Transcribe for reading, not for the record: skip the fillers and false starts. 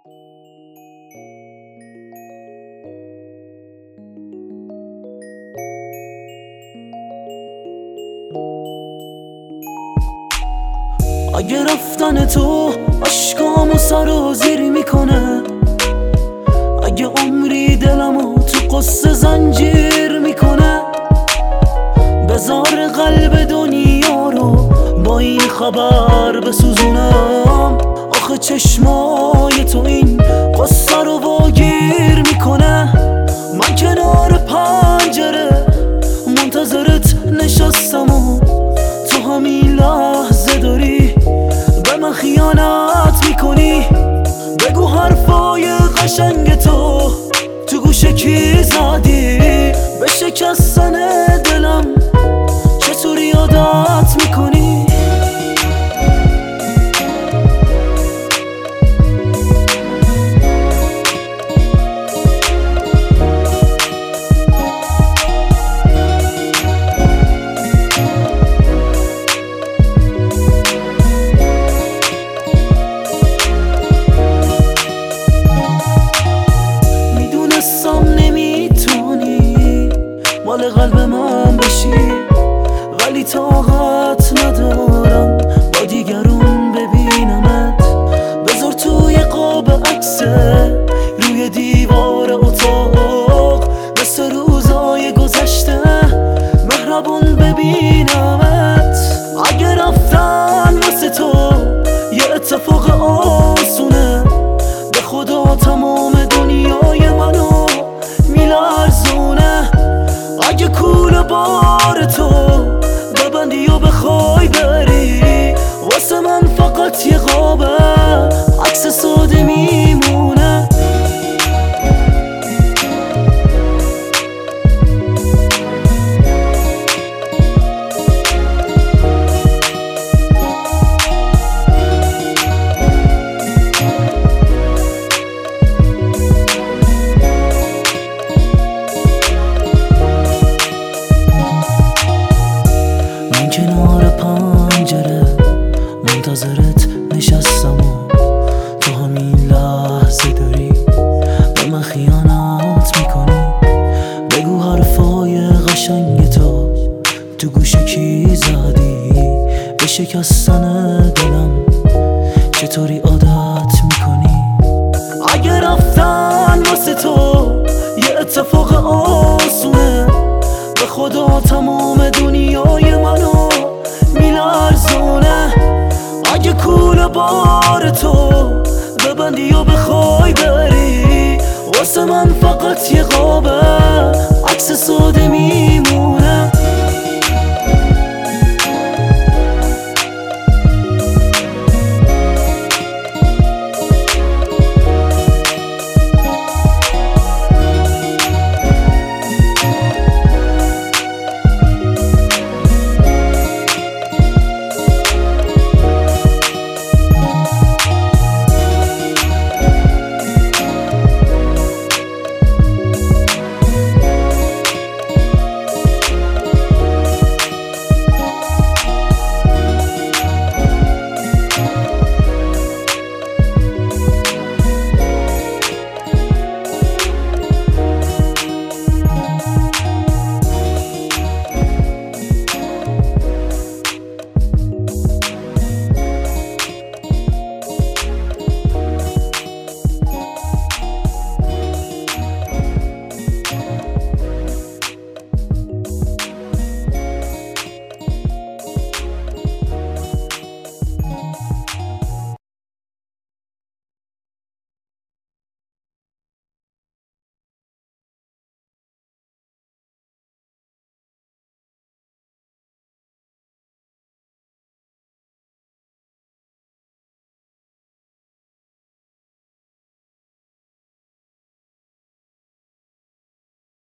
اگه رفتن تو عشقامو سر و زیر میکنه، اگه عمری دلمو تو قصه زنجیر میکنه، بذار قلب دنیا رو با این خبر بسوزونم. آخه چشمای تو این قصه رو واگیر میکنه. من کنار پنجره منتظرت نشستم و تو همین لحظه داری به من خیانت میکنی. بگو حرفای قشنگ تو گوش کی زدی؟ به شکستن دلم چطوری عادت میکنی؟ مال قلب من بشی، ولی طاقت ندارم با دیگرون ببینمت. بذار توی قاب عکسه روی دیوار اتاق، مثل روزای گذشته مهربون ببینمت. اگه رفتن واسه تو یه اتفاق آسونه، به خدا تمام دنیای منو میلرزونه. اگه کوله بار تو ببندی و بخوای بری، واسه من فقط یه قابه عکس ساده میمونه. کنار پنجره منتظرت نشستم و تو همین لحظه داری به من خیانت میکنی. بگو حرفای قشنگ تو گوش کی زدی؟ به شکستن دلم چطوری عادت میکنی؟ اگه رفتن واسه تو یه اتفاق آسونه، به خدا تمام دنیای منو میلرزونه. اگه کوله بار تو ببندی و بخوای بری، واسه من فقط یه قابه عکس ساده